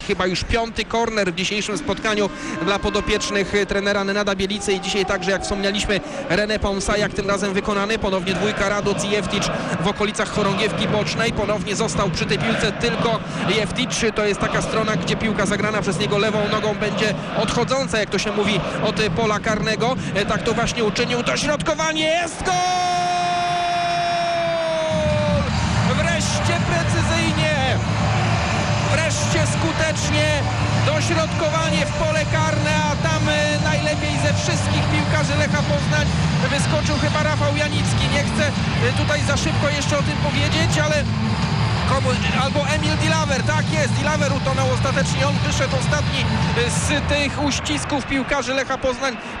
Chyba już 5. korner w dzisiejszym spotkaniu dla podopiecznych trenera Nenada Bielicy i dzisiaj także, jak wspomnieliśmy, René Ponsajak tym razem wykonany. Ponownie dwójka Radoc i Jeftić w okolicach chorągiewki bocznej. Ponownie został przy tej piłce tylko Jeftić. To jest taka strona, gdzie piłka zagrana przez niego lewą nogą będzie odchodząca, jak to się mówi, od pola karnego. Tak to właśnie uczynił. Dośrodkowanie jest gol! Wreszcie precyzyjnie! Wreszcie skutecznie dośrodkowanie w pole karne, a tam najlepiej ze wszystkich piłkarzy Lecha Poznań wyskoczył chyba Rafał Janicki. Nie chcę tutaj za szybko jeszcze o tym powiedzieć, ale albo Emil Dilawer, tak jest, Dilawer utonął ostatecznie, on wyszedł ostatni z tych uścisków piłkarzy Lecha Poznań.